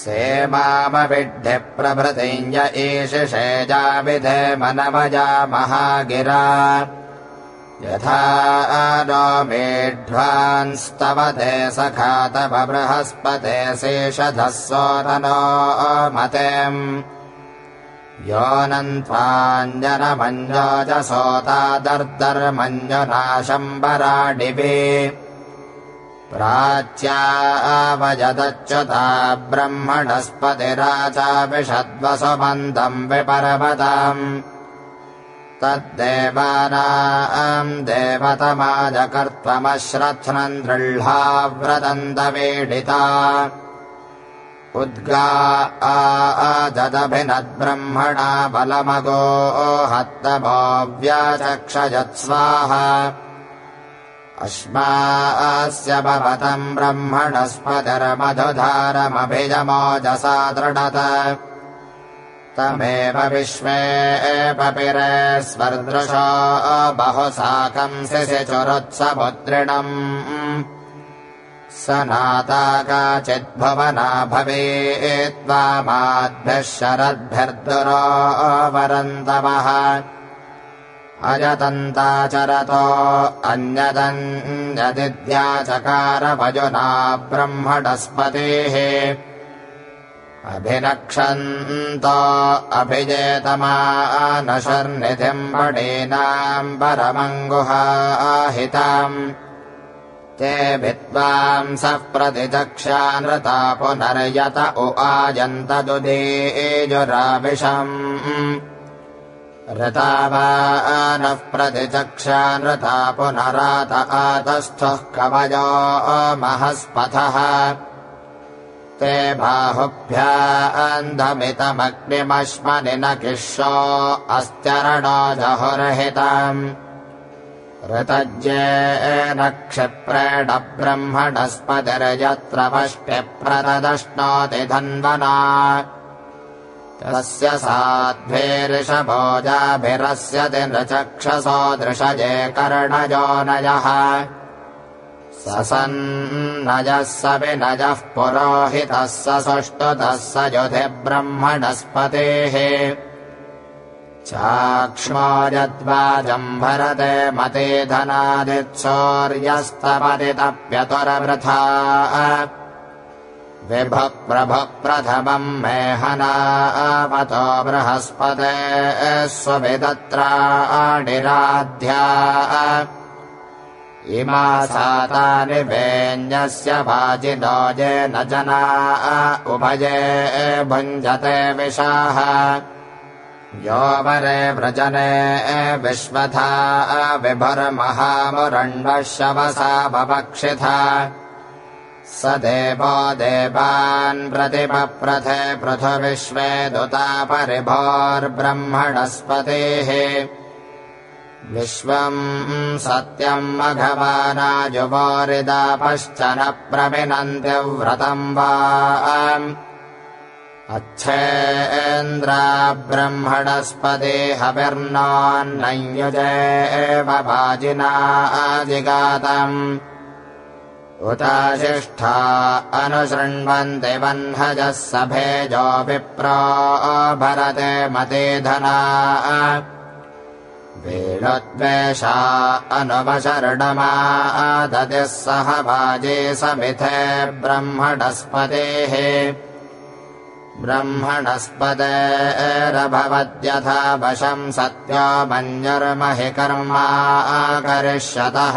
सेमामविड्ढि प्रभृतिञ्ज ईशिषे जाविधे मनवजा महागिरा यथा नो मेढ्वांस्तवते सखातव बृहस्पते शेषधः सोरनो मतेम् योऽनन्त्वाञ्जनमञ्जोजसोता दर्दर्मञ्जुनाशम्बराडिभि प्राच्यावजदच्युता ब्रह्मणस्पतिराचाभिषद्वसुमन्दम् विपर्वताम् तद्देवानाम् देवतमाजकर्त्वमश्रध्नम् दृह्लाव्रदन्तवेडिता उद्गा आजदभिनद्ब्रह्मणा बलमगो हत्तमो व्याचक्षजत्स्वाहा अस्मास्य भवतम् ब्रह्मणस्पतिर्मधुधारमभिजमोजसा दृढत तमेव विश्वे पपिरे स्वर्दृशो बहुसाकम् शिशिचुरुत्समुद्रिणम् स नाता काचिद्भुवना भवेत्त्वामाद्भिः शरद्भिर्दुरो वरन्तवः अजतन्ताचरतो अन्यदन्यदिद्याचकारवजुना ब्रह्मणस्पतेः अभिनक्षन्तो अभिजेतमानशर्निधिम् पडीनाम् परमङ्गुहाहिताम् ते भित्वांसः प्रतिचक्ष्यानृता पुनर्यत उआयन्त दुदेजुराविशम् ऋतावानः प्रतिचक्ष्यानृता पुनरात आतस्थः कवयो महस्पथः ते बाहुभ्यान्धमितमग्निमश्मनि न किशो अस्त्यरणो जहुर्हिताम् ऋतज्येन क्षिप्रेण ब्रह्मणस्पतिर्यत्र वष्टिप्रददश्नोति धन्वना तस्य साध्वेर्षभोजाभिरस्यति नृचक्षसो दृशजे कर्णजोनयः ससन्नजः स विनजः पुरोहितः स सुष्टुतः स युधि ब्रह्मणस्पतेः चाक्ष्मो यद्वाजम् भरते मते धनादित्सौर्यस्तपतितप्यतुरवृथा विभुः प्रभुः प्रथमम् मेहनावतो बृहस्पते स्वविदत्राणिराध्या इमा सातानि वेन्यस्य वाजिनो येन जना उभये भुञ्जते विशाः यो वरे व्रजने विश्वथा विभुर्महामुरण्डः शवसा बभक्षिथा स देवो देवान् प्रतिपप्रथे पृथुविश्वे दुता परिभोर्ब्रह्मणस्पतेः विश्वम् सत्यम् मघवानाजुवोरिदापश्च न प्रमिनन्त्यव्रतम् वा अच्छेन्द्रा ब्रह्मणस्पते हविर्नोन्नयुजे वाजिना जिगातम् उताशिष्ठा अनुशृण्वन्ति वह्नजः सभेजो विप्रो भरते मते धना वेणुद्वेषा अनुवशर्णमादतिः सह वाजे समिथे ब्रह्मणस्पतेः ब्रह्मणस्पतेरभवद्यथा वशम् सत्यो मञ्जुर्महि कर्मा करिष्यतः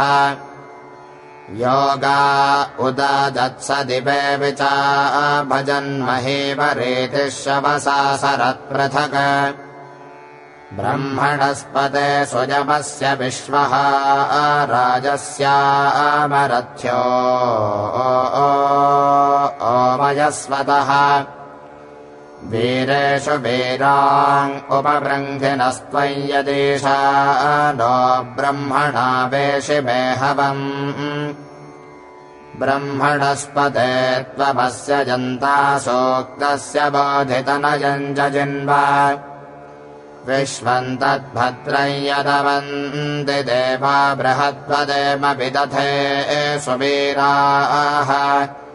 योगा उदाजत्सदिवे विचा भजन्महीवरेतिः शवसा सरत्पृथक् ब्रह्मणस्पते सुजमस्य विश्वः राजस्यामरथ्यो ओमयस्वतः वीरेषु वीरान् उपबृङ्घिनस्त्वं यदेशा नो ब्रह्मणा वेशिमे हवम् ब्रह्मणस्पते त्वमस्य जन्ता सूक्तस्य बोधितनयम् जजिन्वा विश्वम् तद्भद्रं यदवन्ति देवा बृहद्वदेम विदधे सुवीराः